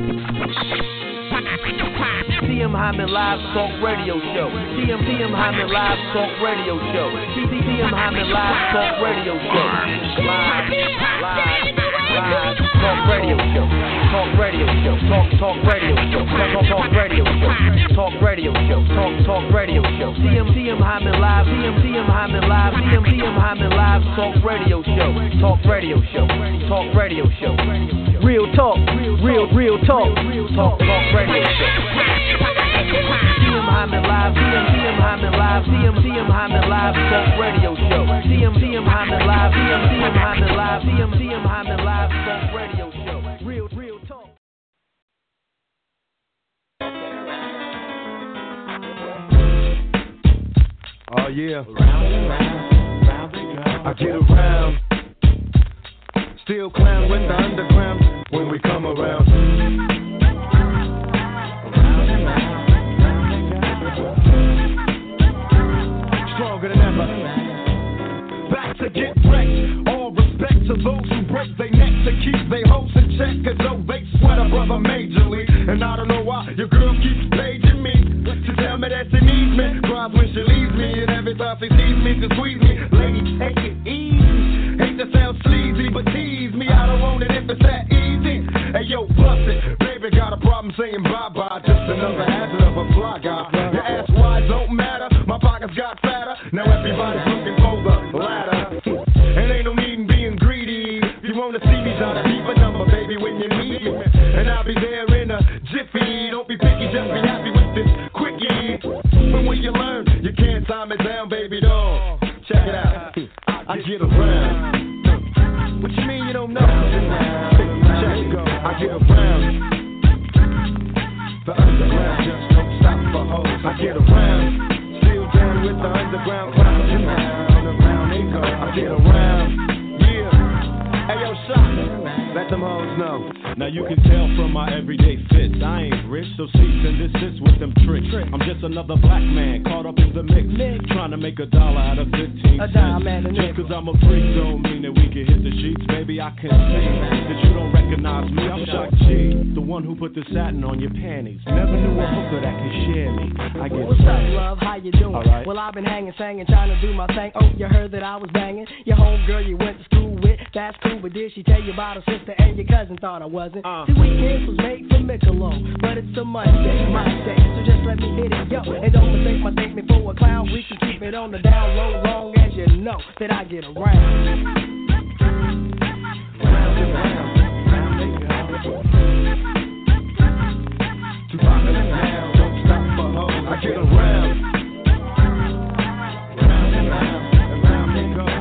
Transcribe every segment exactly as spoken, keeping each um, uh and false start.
T M Hyman Live Talk Radio Show. T M T M Hyman Live Talk Radio Show. T M Hyman Live Talk Radio Show. Live, live, live Talk Radio Show. Talk Radio Show. Talk Talk Radio Show. Talk Talk Talk Radio Show. Talk Radio Show. Talk Talk Radio Show. T M T M Hyman Live. T M T M Hyman Live. T M T M Hyman Live Talk Radio Show. Talk Radio Show. Talk Radio Show. Real talk. Real real talk. Talk Talk Radio Show. T M Hyman Live, T M T M Hyman Live, T M T M Hyman Live Talk Radio Show. T M T M Hyman Live, T M T M Hyman Live, T M T M Hyman Live Talk Radio Show. Real, real talk. Oh yeah. I get around. Still clown with the underground when we come around. Stronger than ever. Back to get wrecked. All respect to those who break their necks to keep their hopes in check. Cause though they sweat a brother majorly. And I don't know why your girl keeps paging me to tell me that she needs me. Cries when she leaves me. And every time she sees me to squeeze me. Lady, take it easy. Hate to sound sleazy, but tease me. I don't want it if it's that easy. Hey yo, bust it. Baby got a problem saying bye-bye. Just another hazard of a fly guy. Your ass wide don't matter. My pockets got fatter. Now everybody's looking for the ladder. And ain't no need in being greedy. If you wanna see me, try to keep a number, baby, when you need me. And I'll be there in a jiffy. Don't be picky, just be happy with this quickie. But when you learn, you can't time it down, baby doll. Check it out. I get around. What you mean you don't know? Check it go. I get around. The underground just don't stop for hoes. I get around. Still down with the underground clowns. Underground they go. I get around. Yeah. Hey yo, shot. Let them hoes know. Now you can tell from my everyday fits, I ain't rich, so cease and desist with them tricks. I'm just another black man caught up in the mix, trying to make a dollar out of fifteen cents. Just cause I'm a freak don't mean that we can hit the sheets. Baby, I can see that you don't recognize me. I'm Shock G, the one who put the satin on your panties. Never knew a hooker that could share me. I get What's up, love? How you doing? Right. Well, I've been hanging, singing, trying to do my thing. Oh, you heard that I was banging your homegirl you went to school with. That's cool, but did she tell you about her sister and your cousin? Thought I wasn't. Uh. See, weekends was made for Michelob, but it's a Monday, my day, so just let me hit it, yo. And don't mistake my statement for a clown. We can keep it on the down low, long as you know that I get around. Round and round, round and round. Too popular now, don't stop for hoes. I get around. Round and round, and round they go.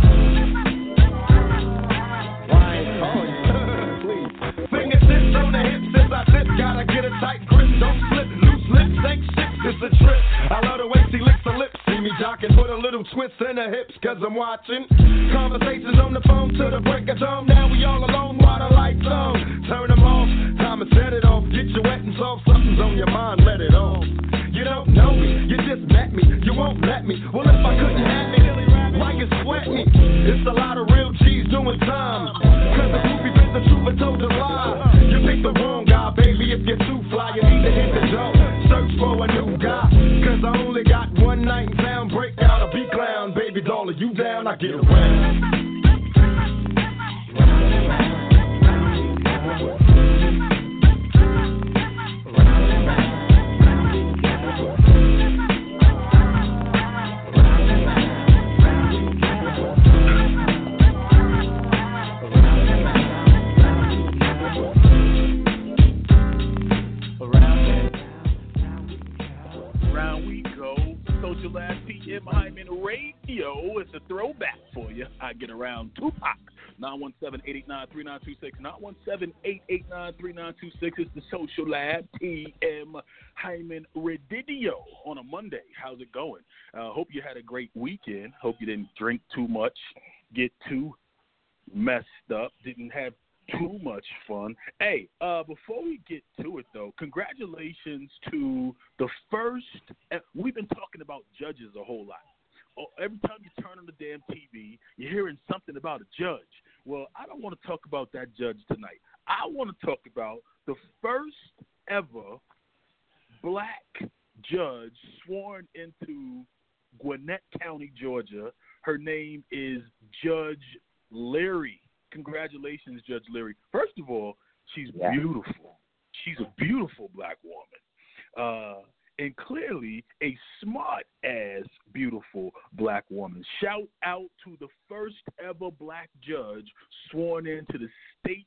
Why? Oh, please. Fingertips on the hips as I dip. Gotta get a tight grip, don't slip. Loose lips ain't shit, it's a trip. I love the way she licks her lips. See me jocking, put a little twist in her hips, cause I'm watching. Conversations on the phone to the break of dawn. Now we all alone while the lights on. Turn them off, time to set it off. Get you wet and soft, something's on your mind, let it off. You don't know me, you just met me, you won't let me. Well, if I couldn't have me, why you sweat me? It's a lot of real G's doing time. Cause the groupie been the truth and told a lie. You picked the wrong guy, baby, if you're too fly, you need to hit the door. Search for a new guy, cause I only got one night in town. Break out a beat clown, baby doll, are you down? I get around. Radio. It's a throwback for you. I get around Tupac. nine one seven, eight eight nine, three nine two six. nine one seven, eight eight nine, three nine two six. It's the Social Lab. T M Hyman Redidio on a Monday. How's it going? Uh, hope you had a great weekend. Hope you didn't drink too much, get too messed up, didn't have too much fun. Hey, uh, before we get to it, though, congratulations to the first – we've been talking about judges a whole lot. Oh, every time you turn on the damn T V, you're hearing something about a judge. Well, I don't want to talk about that judge tonight. I want to talk about the first ever black judge sworn into Gwinnett County, Georgia. Her name is Judge Leary. Congratulations, Judge Leary. First of all, she's yeah. beautiful. She's a beautiful black woman. Uh, and clearly a smart-ass, beautiful black woman. Shout out to the first ever black judge sworn into the state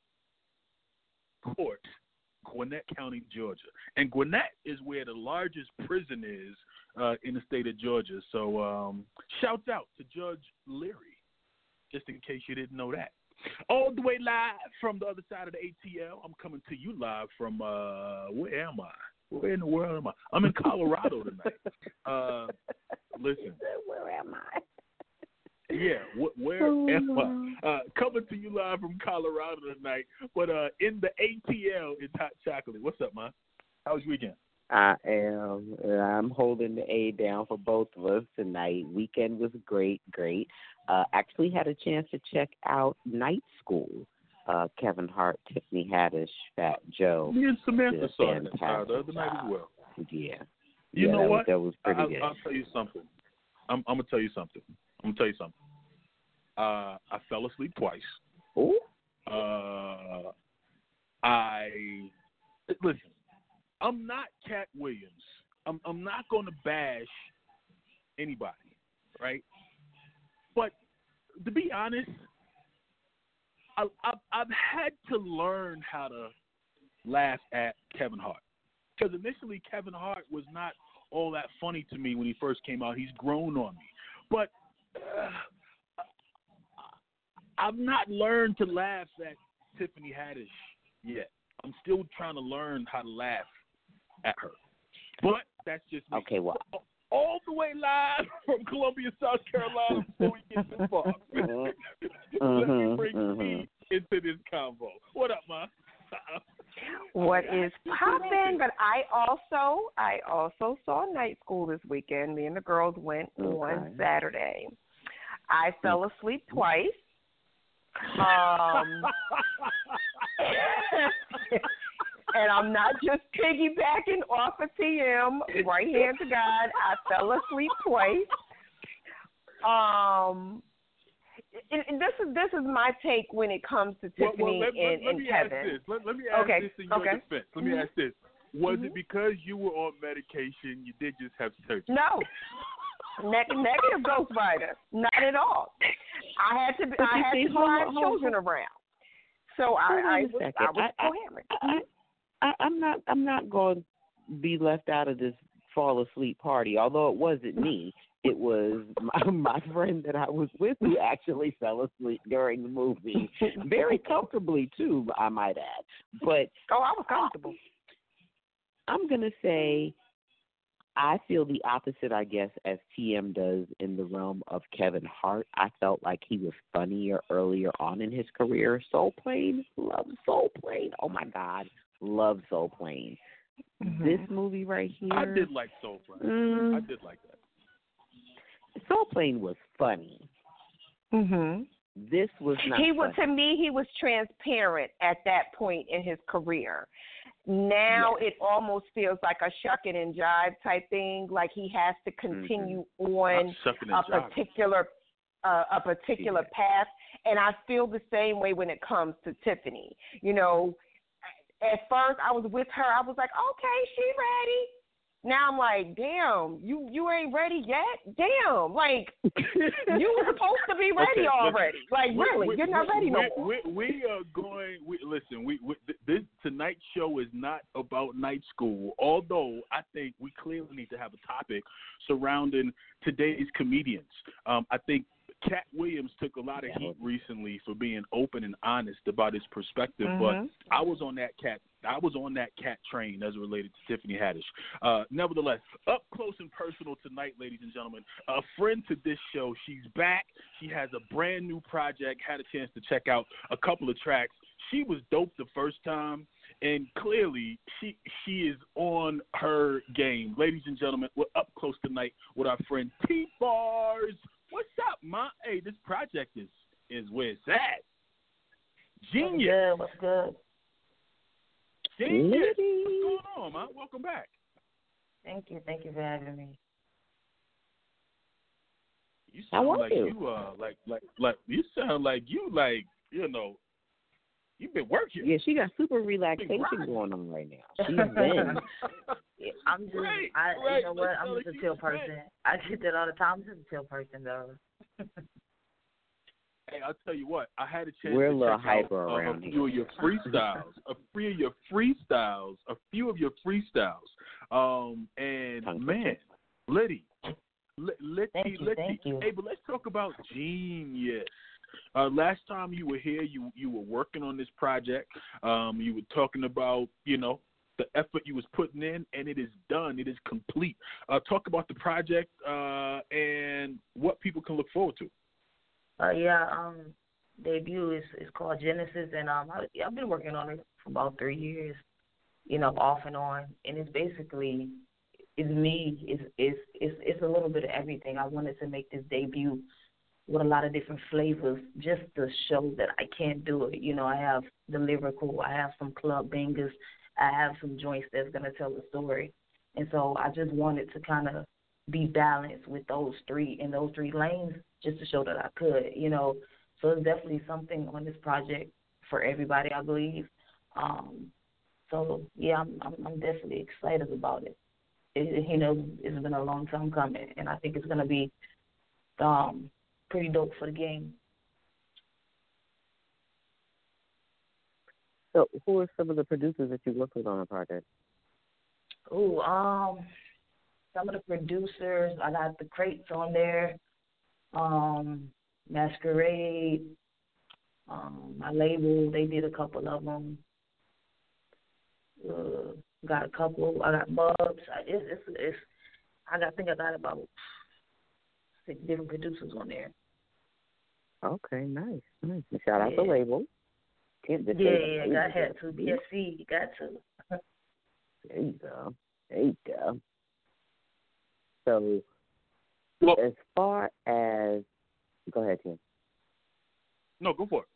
court, Gwinnett County, Georgia. And Gwinnett is where the largest prison is uh, in the state of Georgia. So um, shouts out to Judge Leary, just in case you didn't know that. All the way live from the other side of the A T L, I'm coming to you live from, uh, where am I? Where in the world am I? I'm in Colorado tonight. Uh, listen. Where am I? Yeah, wh- where oh, am I? Uh, coming to you live from Colorado tonight. But uh, in the A T L, it's Hot Chocolate. What's up, man? How was your weekend? I am. I'm holding the A down for both of us tonight. Weekend was great, great. Uh, actually had a chance to check out Night School. Uh, Kevin Hart, Tiffany Haddish, Fat Joe. Me and Samantha saw it uh, the other night as well. Yeah. You yeah, know that what? Was, that was pretty I, good. I'll tell you something. I'm, I'm gonna tell you something. I'm gonna tell you something. Uh, I fell asleep twice. Ooh. Uh, I listen. I'm not Cat Williams. I'm, I'm not going to bash anybody, right? But to be honest, I, I've, I've had to learn how to laugh at Kevin Hart. Because initially Kevin Hart was not all that funny to me when he first came out. He's grown on me. But uh, I've not learned to laugh at Tiffany Haddish yet. I'm still trying to learn how to laugh at her. But that's just me. Okay, well. All the way live from Columbia, South Carolina, before we get too far. mm-hmm, Let me bring mm-hmm. me into this convo. What up, ma? What is poppin'? But I also, I also saw Night School this weekend. Me and the girls went okay. on Saturday. I fell asleep twice. Um, and I'm not just piggybacking off of T M. Right hand to God, I fell asleep twice. Um, and, and this is this is my take when it comes to Tiffany well, well, let, and, let, let and me Kevin. Ask this. Let, let me ask okay. this in your okay. defense. Let me ask this. Was mm-hmm. it because you were on medication, you did just have surgery? No. Ne- negative, Ghost Rider. Not at all. I had to be, I had see, to drive hold, children hold, around. So I, I was, I was I, coherent. I, I, I'm not I'm not going to be left out of this fall asleep party. Although it wasn't me, it was my, my friend that I was with who actually fell asleep during the movie, very comfortably too, I might add. But oh, I was comfortable. I'm gonna say I feel the opposite, I guess, as T M does in the realm of Kevin Hart. I felt like he was funnier earlier on in his career. Soul Plane, love Soul Plane. Oh my God, love Soul Plane. Mm-hmm. This movie right here. I did like Soul Plane. Mm, I did like that. Soul Plane was funny. Mhm. This was not. He was funny. to me. He was transparent at that point in his career. Now yes. It almost feels like a shucking and jive type thing. Like he has to continue mm-hmm. on a jive. particular uh, a particular yeah. path. And I feel the same way when it comes to Tiffany. You know, at first I was with her. I was like, okay, she ready. Now I'm like, damn, you, you ain't ready yet? Damn, like, you were supposed to be ready okay, already. Like, we, really, we, you're not we, ready no we, more. We, we are going, we, listen, we, we this tonight's show is not about Night School, although I think we clearly need to have a topic surrounding today's comedians. Um, I think Cat Williams took a lot of heat recently for being open and honest about his perspective, mm-hmm. but I was on that cat. I was on that cat train as related to Tiffany Haddish. Uh, nevertheless, up close and personal tonight, ladies and gentlemen, a friend to this show. She's back. She has a brand new project. Had a chance to check out a couple of tracks. She was dope the first time, and clearly she she is on her game. Ladies and gentlemen, we're up close tonight with our friend T Bars. What's up, ma? Hey, this project is is where it's at. Genius. What's good? What's good? Genius. What's going on, man? Welcome back. Thank you. Thank you for having me. You sound like you? you uh like like like you sound like you like you know you've been working. Yeah, she got super relaxation going on right now. She's been. yeah, I'm just right, I right. you know what I'm like just a chill person. Right. I get that all the time. I'm just a chill person though. Hey, I'll tell you what. I had a chance We're to a little check hyper out around uh, a few here. of your freestyles, a few of your freestyles, a few of your freestyles. Um, and Thank man, Liddy, Liddy, thank you, Liddy. thank you. Hey, but let's talk about Genius. Uh, last time you were here, you you were working on this project. Um, you were talking about you know the effort you was putting in, and it is done. It is complete. Uh, talk about the project uh, and what people can look forward to. Uh, yeah, um, debut is, is called Genesis, and um, I, I've been working on it for about three years, you know, off and on, and it's basically, it's me, it's, it's, it's, it's a little bit of everything. I wanted to make this debut with a lot of different flavors just to show that I can do it. You know, I have the lyrical, I have some club bangers, I have some joints that's going to tell the story, and so I just wanted to kind of be balanced with those three, in those three lanes, just to show that I could, you know. So it's definitely something on this project for everybody, I believe. Um, so, yeah, I'm, I'm, I'm definitely excited about it. it. You know, it's been a long time coming, and I think it's going to be um, pretty dope for the game. So who are some of the producers that you worked with on the project? Oh, um, some of the producers, I got the Crates on there. Um, Masquerade, um, my label, they did a couple of them. Uh, got a couple. I got Bubs. I, it's, it's, it's, I got, I think I got about six different producers on there. Okay, nice, nice. Shout out yeah. the label. Can't just yeah, say yeah, the got had to. B S C, you got to. There you go. There you go. So, well, as far as, go ahead, Tim. No, go for it.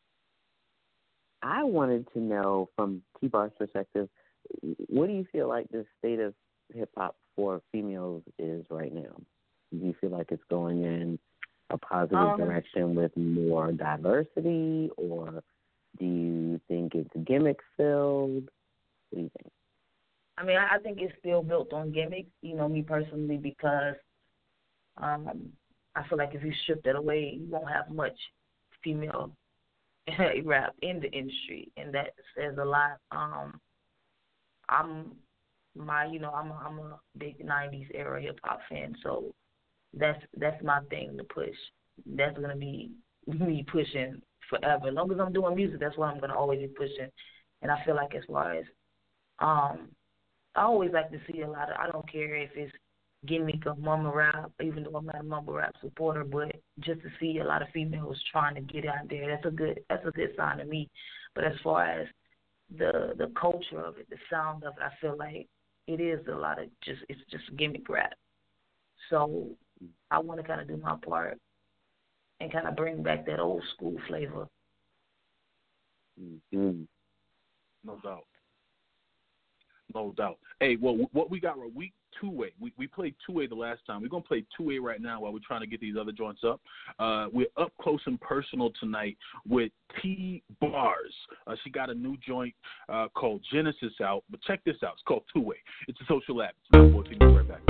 I wanted to know from T-Bar's perspective, what do you feel like the state of hip-hop for females is right now? Do you feel like it's going in a positive um, direction with more diversity, or do you think it's gimmick-filled? What do you think? I mean, I think it's still built on gimmicks, you know, me personally, because um, I feel like if you strip that away, you won't have much female rap in the industry, and that says a lot. Um, I'm my, you know, I'm a, I'm a big nineties era hip hop fan, so that's that's my thing to push. That's gonna be me pushing forever. As long as I'm doing music, that's what I'm gonna always be pushing. And I feel like as far as um, I always like to see a lot of. I don't care if it's gimmick of mumble rap, even though I'm not a mumble rap supporter, but just to see a lot of females trying to get out there, that's a good that's a good sign to me. But as far as the the culture of it, the sound of it, I feel like it is a lot of just it's just gimmick rap. So I want to kind of do my part and kind of bring back that old school flavor. Mm-hmm. No doubt. No doubt. Hey, well, what we got, we two-way. We we played two-way the last time. We're going to play two-way right now while we're trying to get these other joints up. Uh, we're up close and personal tonight with T-Bars. Uh, she got a new joint uh, called Genesis out, but check this out. It's called two-way. It's a social app. We'll be right back.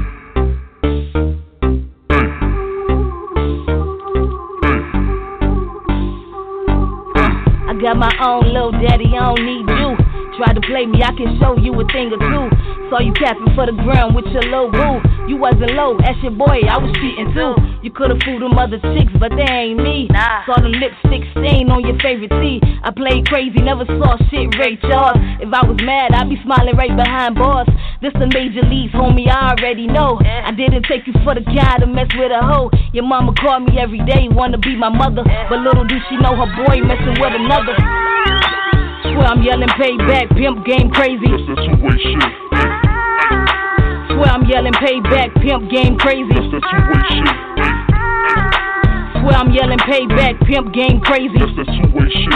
I got my own little daddy, I don't need you. Try to play me, I can show you a thing or two. Saw you capping for the ground with your little boo. You wasn't low, that's your boy, I was cheating too. You could've fooled them other chicks, but they ain't me. Nah. Saw the lipstick stain on your favorite tee. I played crazy, never saw shit Ray Charles. If I was mad, I'd be smiling right behind bars. This the major leagues, homie, I already know. I didn't take you for the guy to mess with a hoe. Your mama called me every day, wanna be my mother. But little do she know her boy messing with another. Swear I'm yelling payback, pimp game crazy. That's the two-way shit. Swear I'm yelling payback, pimp game crazy. That's the two-way shit. Swear I'm yelling payback, pimp game crazy. That's that two-way shit.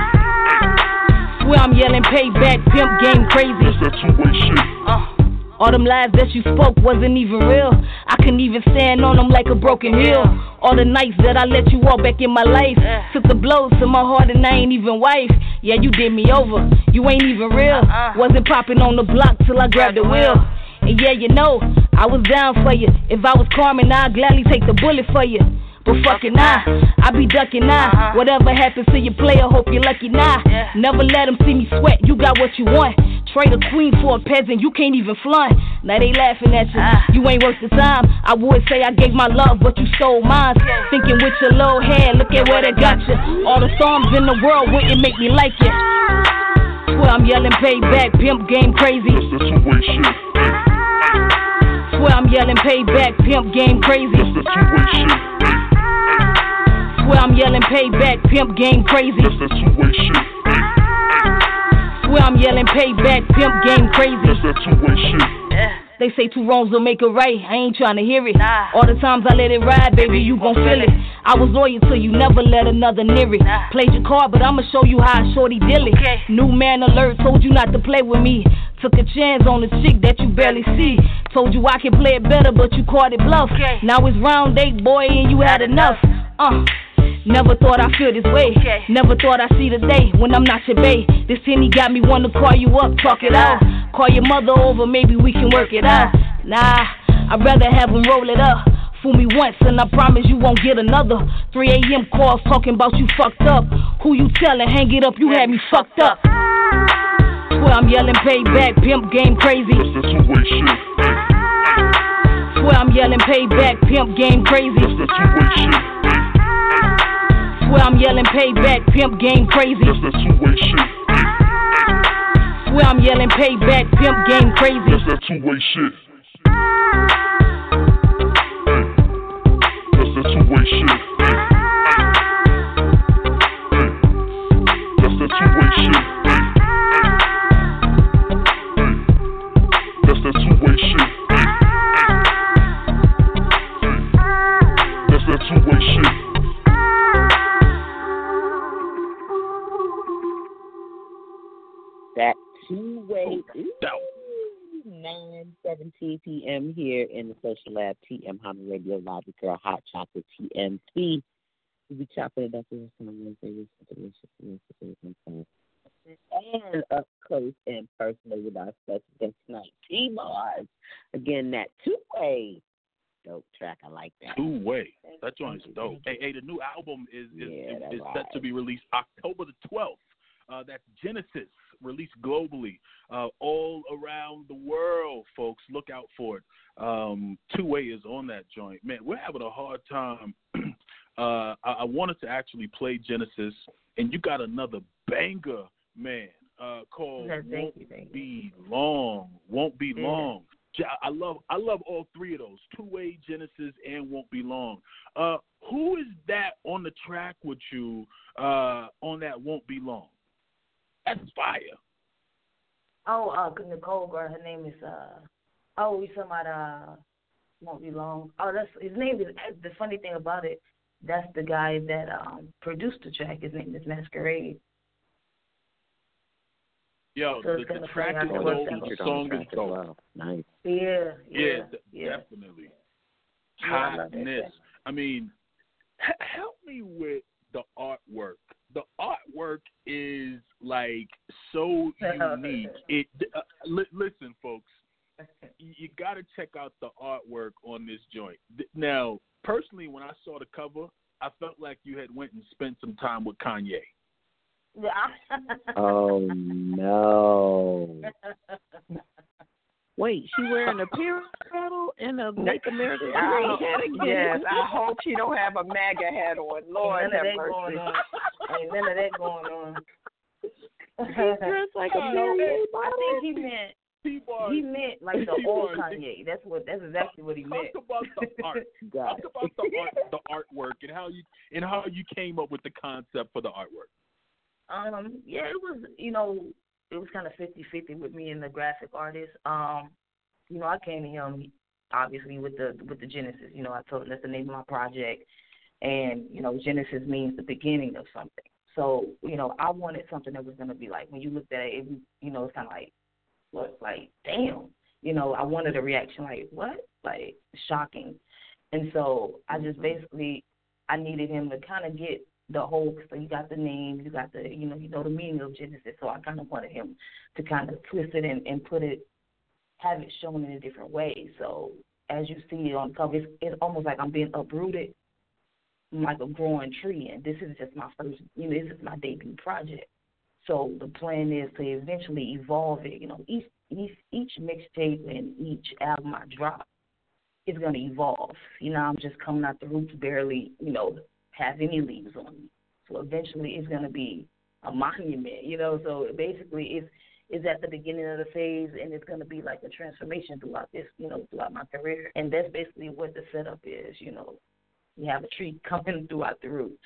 Swear I'm yelling payback, pimp game crazy. That's that two-way shit. Uh. All them lies that you spoke wasn't even real. I couldn't even stand on them like a broken hill. All the nights that I let you walk back in my life, took the blows to my heart and I ain't even wife. Yeah, you did me over, you ain't even real. Wasn't popping on the block till I grabbed the wheel. And yeah, you know, I was down for you. If I was Carmen, I'd gladly take the bullet for you. But fucking I, I be ducking I. Whatever happens to your player, hope you're lucky now. Never let them see me sweat, you got what you want. Trade a queen for a peasant, you can't even flaunt. Now they laughing at you, you ain't worth the time. I would say I gave my love, but you stole mine. Thinking with your little head, look at where they got you. All the storms in the world wouldn't make me like you. Swear I'm yelling payback, pimp game crazy. That's that two-way shit. Swear I'm yelling payback, pimp game crazy. That's that two-way shit. Swear I'm yelling payback, pimp game crazy. That's that two-way shit. Swear I'm yelling payback, pimp game crazy. That's that two-way shit. They say two wrongs will make a right, I ain't trying to hear it. All the times I let it ride, baby, you gon' feel it. I was loyal till you never let another near it. Played your card, but I'ma show you how I shorty deal it. New man alert, told you not to play with me. Took a chance on a chick that you barely see. Told you I could play it better, but you caught it bluff. Now it's round eight, boy, and you had enough. Uh. Never thought I'd feel this way. Okay. Never thought I'd see the day when I'm not your bae. This Henny got me wanna call you up, talk it out. Call your mother over, maybe we can work it out. Nah, I'd rather have him roll it up. Fool me once and I promise you won't get another. three a.m. calls talking about you fucked up. Who you telling? Hang it up, you had me fucked up. Swear I'm yelling payback, pimp game crazy. That's that two-way shit. Swear I'm yelling payback, pimp game crazy. That's that two-way shit. Swear I'm yelling payback, pimp game crazy. That's that two-way shit. Swear I'm yelling payback, pimp game crazy. That's that two-way shit. That's that two-way shit. That's that two-way shit. That's that two-way shit. That's that two-way shit. That two-way, nine seventeen p.m. here in the Social Lab, T M Hyman Radio Live with Girl Hot Chocolate T M T. We'll be chopping it up with some Wednesday, and up close and personal with our special guest tonight, T-Mars. Again, that two-way. Dope track, I like that. Two-way. That joint's dope. Hey, hey, the new album is is, Yeah, is, is right. set to be released October the twelfth. Uh, that's Genesis, released globally, uh, all around the world, folks. Look out for it. Um, Two-way is on that joint. Man, we're having a hard time. uh, I, I wanted to actually play Genesis, and you got another banger, man, uh, called No, thank Won't you, thank you. Be Long. Won't Be Yeah. Long. Ja- I love I love all three of those, Two-way, Genesis, and Won't Be Long. Uh, who is that on the track with you uh, on that Won't Be Long? That's fire. Oh, uh, Nicole girl, her name is, uh, oh, we talking about, uh, Won't Be Long. Oh, that's, his name is, the funny thing about it, that's the guy that um, produced the track. His name is Masquerade. Yo, So the, it's the gonna track play is out dope. the The Featured on song the is track as dope. well. Nice. Yeah, yeah, Yeah, d- yeah. definitely. Yeah, I love that Hotness. track. I mean, h- help me with the artwork. The artwork is like so unique. It uh, li- listen, folks, you, you got to check out the artwork on this joint. Th- Now, personally, when I saw the cover, I felt like you had went and spent some time with Kanye. Yeah. Oh, no. Wait, she wearing a pyramid medal and a Make America Great hat again? Yes, I hope she don't have a MAGA hat on. Lord Ain't have none of that mercy. going on. Ain't none of that going on. She's dressed like a No, period I think he meant T-Bar, he meant like the T-Bar, old Kanye. That's what. That's exactly what he meant. Talk about the art. Got Talk it. about the art, the artwork, and how you and how you came up with the concept for the artwork. Um, yeah, it was, you know, it was kind of fifty-fifty with me and the graphic artist. Um, you know, I came to him obviously with the with the Genesis. You know, I told him that's the name of my project, And, you know, Genesis means the beginning of something. So, you know, I wanted something that was going to be like, when you looked at it, it you know, it's kind of like, what, like, damn. You know, I wanted a reaction like, what? Like, shocking. And so I just basically, I needed him to kind of get the whole, so you got the name, you got the, you know, you know the meaning of Genesis. So I kind of wanted him to kind of twist it and, and put it, have it shown in a different way. So as you see it on the cover, it's, it's almost like I'm being uprooted, like a growing tree. And this is just my first, you know, this is my debut project. So the plan is to eventually evolve it. You know, each each, each mixtape and each album I drop is going to evolve. You know, I'm just coming out the roots, barely, you know, have any leaves on me. So eventually it's going to be a monument, you know. So basically it's, it's at the beginning of the phase, and it's going to be like a transformation throughout this, you know, throughout my career. And that's basically what the setup is, you know. You have a tree coming throughout the roots.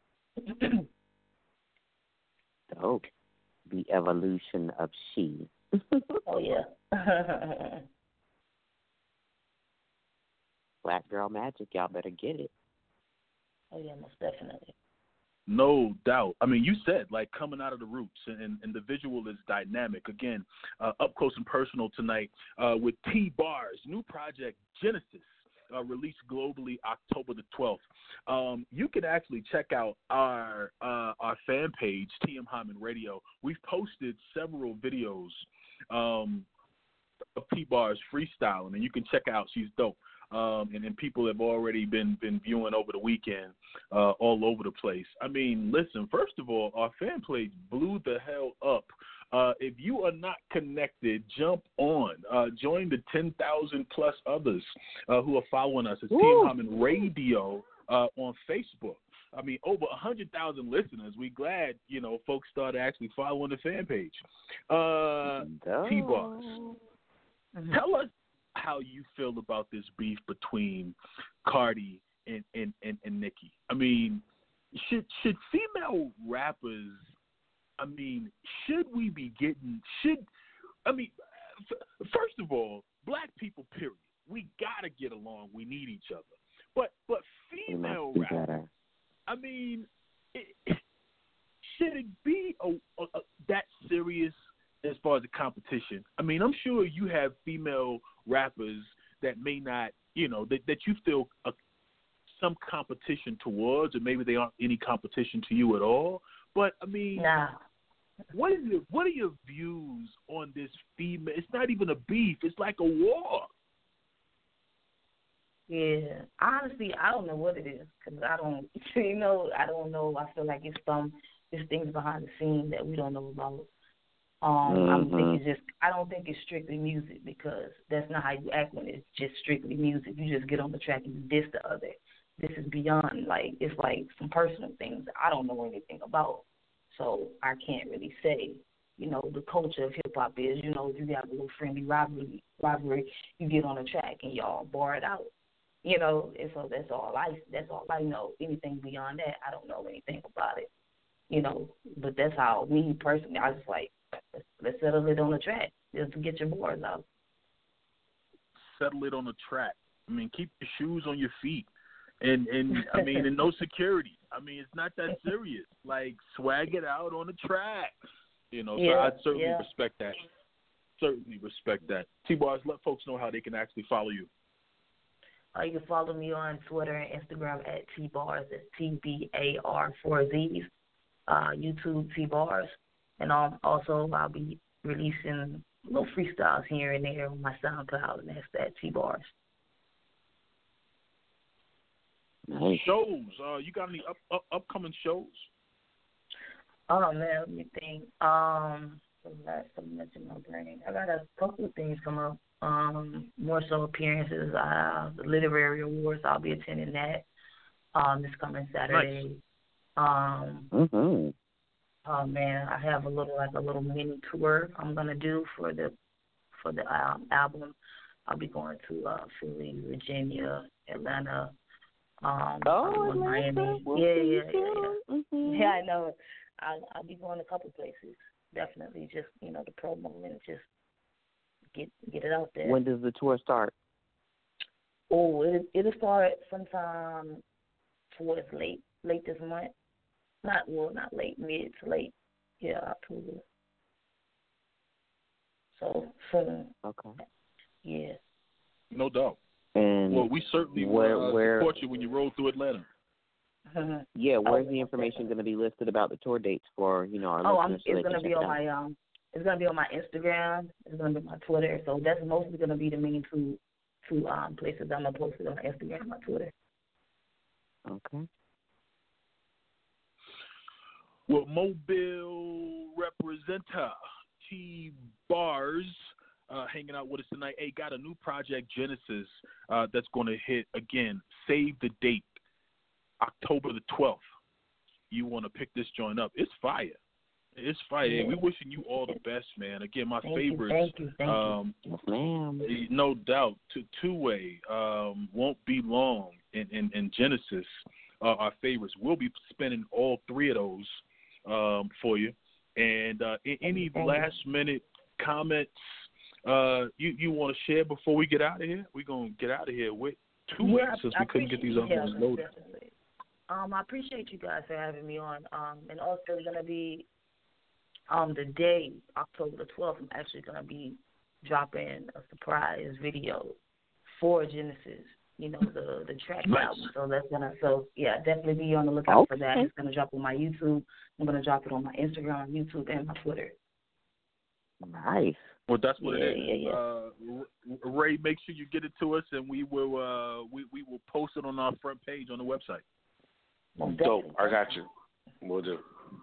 Dope. The evolution of she. Oh, yeah. Black Girl Magic, y'all better get it. Oh, yeah, most definitely. No doubt. I mean, you said, like, coming out of the roots, and, and the visual is dynamic. Again, uh, up close and personal tonight uh, with T-Bars, new project, Genesis, uh, released globally October the twelfth. Um, you can actually check out our uh, our fan page, T M Hyman Radio. We've posted several videos um, of T-Bars freestyling, and you can check out. She's dope. Um, and then people have already been, been viewing over the weekend uh, all over the place. I mean, listen, first of all, our fan page blew the hell up. Uh, if you are not connected, jump on. Uh, join the ten thousand plus others uh, who are following us. It's T M Hyman Radio uh, on Facebook. I mean, over one hundred thousand listeners. We're glad, you know, folks started actually following the fan page. Uh, T-Bars, mm-hmm. Tell us how you feel about this beef between Cardi and, and, and, and Nicki. I mean, should should female rappers, I mean, should we be getting, should, I mean, f- first of all, black people, period, we got to get along. We need each other. But but female rappers, I mean, it, should it be a, a, a, that serious as far as the competition? I mean, I'm sure you have female rappers that may not, you know, that, that you feel a, some competition towards, or maybe they aren't any competition to you at all. But, I mean, nah. what is your, what are your views on this female? It's not even a beef. It's like a war. Yeah. Honestly, I don't know what it is, because I don't, you know, I don't know. I feel like it's some, there's things behind the scenes that we don't know about. Um, mm-hmm. I'm thinking just, I don't think it's strictly music, because that's not how you act when it's just strictly music. You just get on the track and you diss the other. This is beyond, like, it's like some personal things I don't know anything about. So I can't really say, you know, the culture of hip-hop is, you know, if you got a little friendly rivalry, rivalry, you get on the track and y'all bar it out. You know, and so that's all I, that's all I know. Anything beyond that, I don't know anything about it. You know, but that's how, me personally, I just like, let's, let's settle it on the track, just to get your bars out. Settle it on the track. I mean, keep your shoes on your feet. And, and I mean, and no security. I mean, it's not that serious. Like, swag it out on the track. You know, yeah, so I certainly yeah. respect that. Certainly respect that. T-Bars, let folks know how they can actually follow you. Uh, you can follow me on Twitter and Instagram at T-Bars, that's T B A R four Z's. Uh, YouTube T-Bars. And um, also I'll be releasing little freestyles here and there on my SoundCloud, and that's that T-Bars. Nice. Shows. Uh, you got any up, up, upcoming shows? Oh, man, let me think. Um, that's something that's in my brain. I got a couple of things come up. Um, more so appearances. I have the Literary Awards. I'll be attending that um, this coming Saturday. Nice. Um, mm-hmm. Oh man, I have a little like a little mini tour I'm gonna do for the for the um, album. I'll be going to uh, Philly, Virginia, Atlanta, um, oh, Miami. We'll yeah, yeah, yeah, yeah. Mm-hmm. Yeah, I know. I'll, I'll be going a couple places. Definitely, just you know the promo and just get get it out there. When does the tour start? Oh, it it'll start sometime towards late, late this month. Not well, not late, mid to late. Yeah, October. So soon. Okay. Yeah. No doubt. And well, we certainly where, will uh, where, support you when you roll through Atlanta. Yeah, where's the information going to be listed about the tour dates for, you know, our oh, I'm, listeners? it's so going to be on my um, it's going to be on my Instagram. It's going to be my Twitter. So that's mostly going to be the main two two um places I'm gonna post it on Instagram and my Twitter. Okay. Well, Mobile representative T Bars uh, hanging out with us tonight. Hey, got a new project, Genesis, uh, that's going to hit again. Save the date. October the twelfth, you want to pick this joint up. It's fire. It's fire. Yeah. We wishing you all the best, man. Again, my thank favorites. You, thank you, thank um, you. No doubt. To Two-Way um, won't be long in, in, in Genesis. Uh, our favorites. We'll be spinning all three of those um, for you. And uh, any last-minute comments uh, you, you want to share before we get out of here? We're going to get out of here with Two-Way yeah, since I, we couldn't get these other yeah, ones loaded. Definitely. Um, I appreciate you guys for having me on. Um, and also it's gonna be um the day, October the twelfth, I'm actually gonna be dropping a surprise video for Genesis, you know, the the track nice. album. So that's gonna so yeah, definitely be on the lookout okay. for that. It's gonna drop on my YouTube. I'm gonna drop it on my Instagram, YouTube, and my Twitter. Nice. Well, that's what yeah, it is. Yeah, yeah. Uh, Ray, make sure you get it to us, and we will uh, we we will post it on our front page on the website. Dope. I got you. We'll do.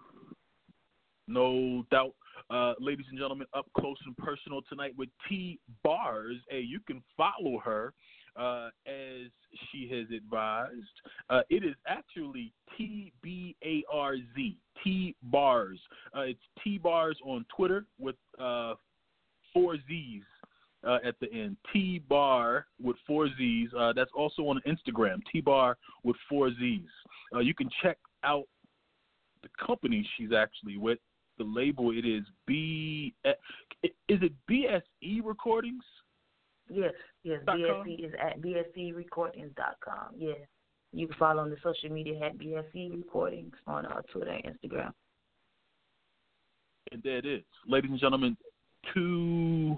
No doubt. Uh, ladies and gentlemen, up close and personal tonight with T Bars. Hey, you can follow her uh, as she has advised. Uh, it is actually T B A R Z, T Bars. Uh, it's T Bars on Twitter with uh, four Z's uh, at the end. T Bar with four Z's. Uh, that's also on Instagram, T Bar with four Z's. Uh, you can check out the company she's actually with. The label, it is B. Is it B S E Recordings? Yes, yes. B S E is at B S E recordings dot com. Yeah, you can follow on the social media at B S E Recordings on uh, Twitter and Instagram. And there it is, ladies and gentlemen. Two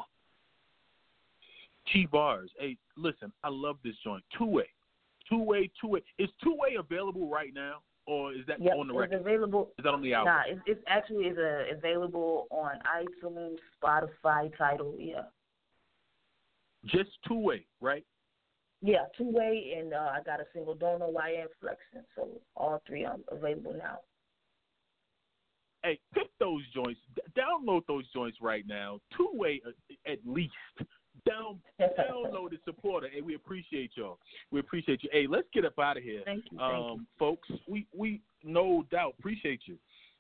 T Bars. Hey, listen, I love this joint. Two-way, two-way, two-way. Is two-way available right now? Or is that yep, on the record? It's available. Is that on the album? Nah, it's, it's actually is uh, available on iTunes, Spotify, Tidal. Yeah. Just Two-Way, right? Yeah, Two-Way, and uh, I got a single, Don't Know Why I'm Flexing. So all three are available now. Hey, pick those joints. D- download those joints right now. Two-Way uh, at least. Down, download and support it. Hey, we appreciate y'all. We appreciate you. Hey, let's get up out of here. Thank you, um, thank you. Folks. We, we no doubt appreciate you.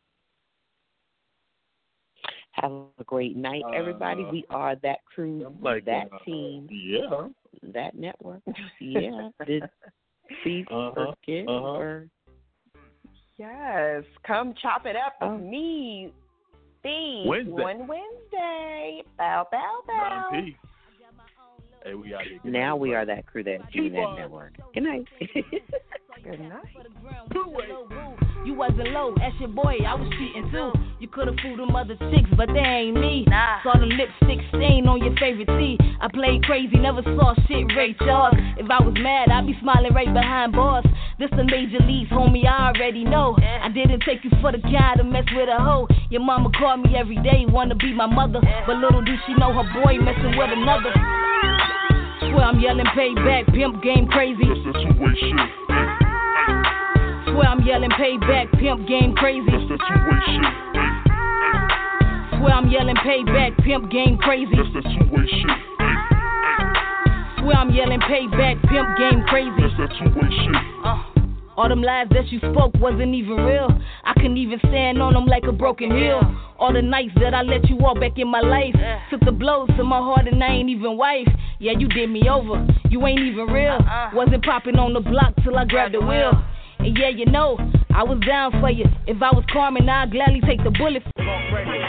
Have a great night, everybody. Uh, we are that crew, like, that uh, team, yeah, that network. Yeah. Did Steve uh-huh, forget? uh-huh. Or? Yes, come chop it up Oh. with me, Steve, Wednesday. one Wednesday. Bow, bow, bow. nine P. Hey, we out here. Now we are that crew, that team, that network. Good night. Good night. Two-Way. You wasn't low, that's your boy, I was cheating too. You could've fooled them other chicks, but they ain't me. Nah. Saw the lipstick stain on your favorite tee. I played crazy, never saw shit Ray Charles. If I was mad, I'd be smiling right behind boss. This the major leagues, homie, I already know. I didn't take you for the guy to mess with a hoe. Your mama called me every day, wanna be my mother. But little do she know her boy messing with another. Swear I'm yelling payback, pimp game crazy. That's that two-way shit. Swear I'm yelling payback, pimp game crazy. That's that two-way shit. Swear I'm yelling payback, pimp game crazy. That's that two-way shit. Swear I'm yelling payback, pimp game crazy. That's that two-way shit. Uh, all them lies that you spoke wasn't even real. I couldn't even stand on them like a broken heel. All the nights that I let you walk back in my life, took the blows to my heart and I ain't even wife. Yeah, you did me over, you ain't even real. Wasn't popping on the block till I grabbed the wheel. And yeah, you know, I was down for you. If I was Carmen, I'd gladly take the bullet.